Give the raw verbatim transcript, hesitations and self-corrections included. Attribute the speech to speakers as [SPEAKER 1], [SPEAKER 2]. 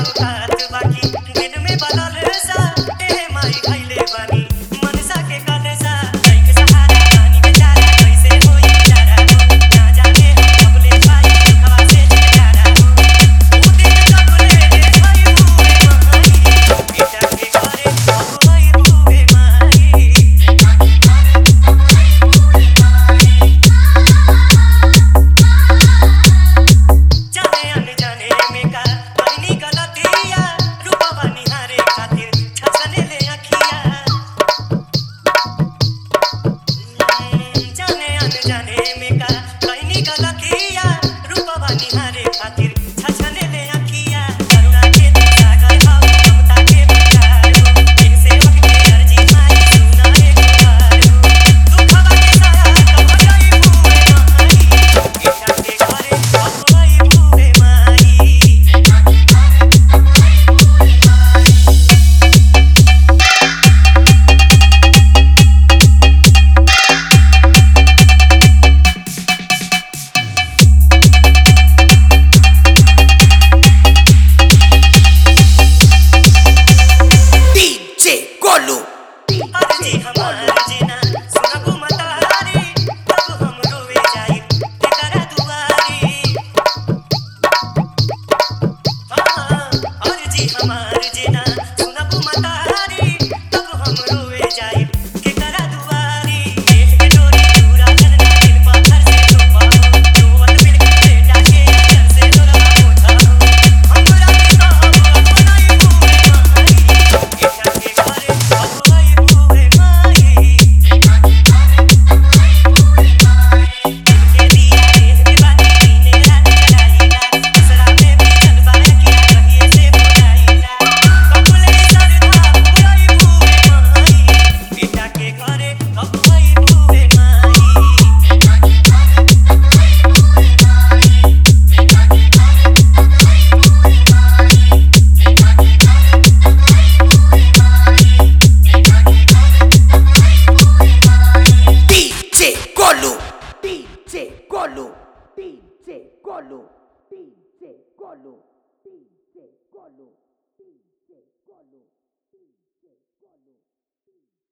[SPEAKER 1] औकात बाकी दिल में बदल सा ए माई खइले बानी मनसा के कलेसा के सहारा पानी बेचारा कैसे होई बेचारा ना जाने हम कब ले पाई हवा से प्यारा ओ दिन कब ले भाई बुए माई बेटा के घरे कब भाई बुए माई जाने अनजाने में का बनी गलतिया रूपवा निहारे खातिर छछने ले अखिया जाने अनजाने में का बनी गलतिया रूपवा निहारे खातिर छछने ले अखिया करुणा के सागर भाव ममता के प्यार इनसे वक्त के अर्जी माई सुना एक बार दुखवा के साया कब गई बुए माई बेटा के घरे कब गई बुए माई
[SPEAKER 2] डीजे गोलू
[SPEAKER 1] अर्जी हमार जीना सुनबू मतारी तब हम रोवे जाई तेरा दुआरी हाँ अर्जी हमार जीना सुनबू मतारी तब हम रोवे जाई तेरा दुआरी देख के डोरी पूरा करना दिल पाथर से तोपा रोवत मिल के बेटा के अचर से तोरा पोछा हमरा के सब अपनाई बुए माई बेटा के घरे कब गई बुए माई के दिया देह के बाती दीने रात चलाईला दूसरा में भी जलवा किया कहिए से बोलाईला कबले सरधा बुराई बुए माई बेटा के घरे कब गई बुए माई
[SPEAKER 2] DJ Golu DJ Golu DJ Golu DJ Golu DJ Golu DJ Golu DJ Golu